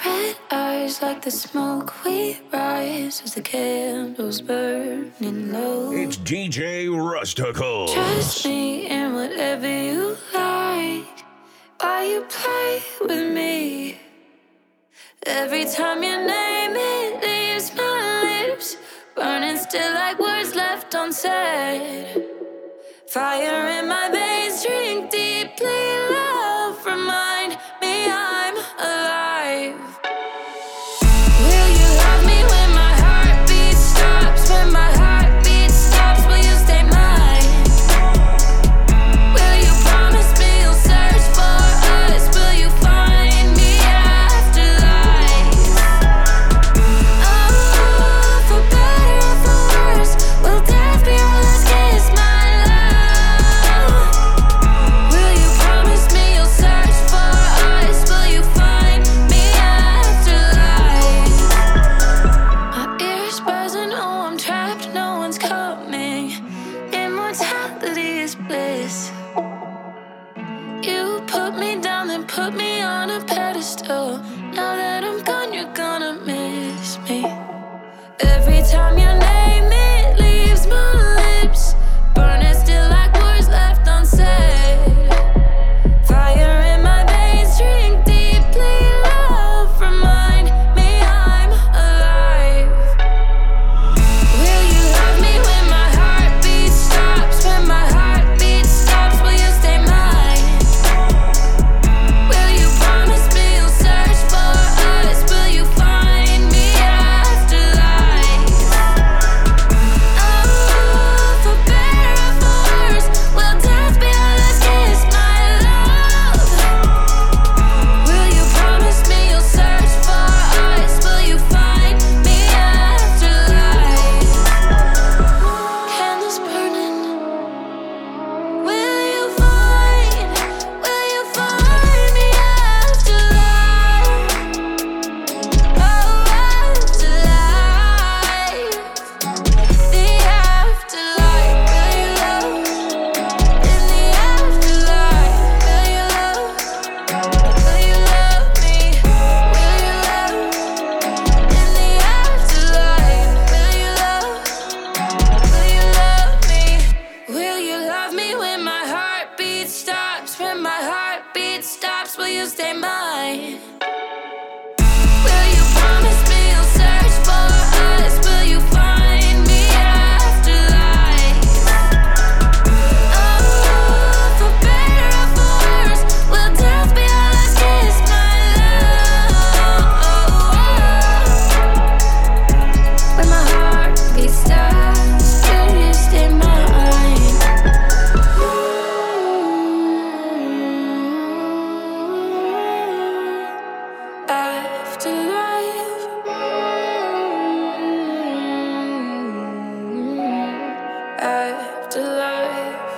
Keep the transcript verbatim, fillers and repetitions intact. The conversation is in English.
Red eyes like the smoke we rise as the candles burning low. It's D J Rusticles. Trust me in whatever you like. Why you play with me? Every time you name it leaves my lips burning still like words left unsaid. Fire in my veins, drink deeply. Love, remind me I'm alive. Will you love me when my heartbeat stops? When my heartbeat stops, will you stay mine? Will you promise me you'll search for us? Will you find me after life? Oh, for better or for worse, will death be our last kiss, my love? Will you promise me you'll search for us? Will you find me after life? My ears buzzing, oh I'm trapped, no one's coming. Immortality is bliss. You put me down, then put me on a pedestal. Now that I'm gone, you're gonna miss me. Every time your name it leaves my lips burning still like words left unsaid. Fire in my veins, drink deeply. Love, remind me I'm alive. Will you love me when my heartbeat stops? When my heartbeat stops, will you stay mine? Will you promise me you'll search for us? Will you find me after life? Oh, for better or for worse, will death be our last kiss, my love? Will you promise me you'll search for us? Will you find me after life? Candles burning. Will you find, will you find me after life? Oh, after life. The afterlife. Will you love? In the afterlife. Will you love? Will you love me? Will you love? In the afterlife. Will you love? Will you love me? Will you love me when my heartbeat stops? When my heartbeat stops, will you stay mine? Will you promise me you'll search for us? Will you find me after life? Oh, for better or for worse, will death be our last kiss, my love? When my heartbeat stops, will you stay mine? Afterlife. Afterlife.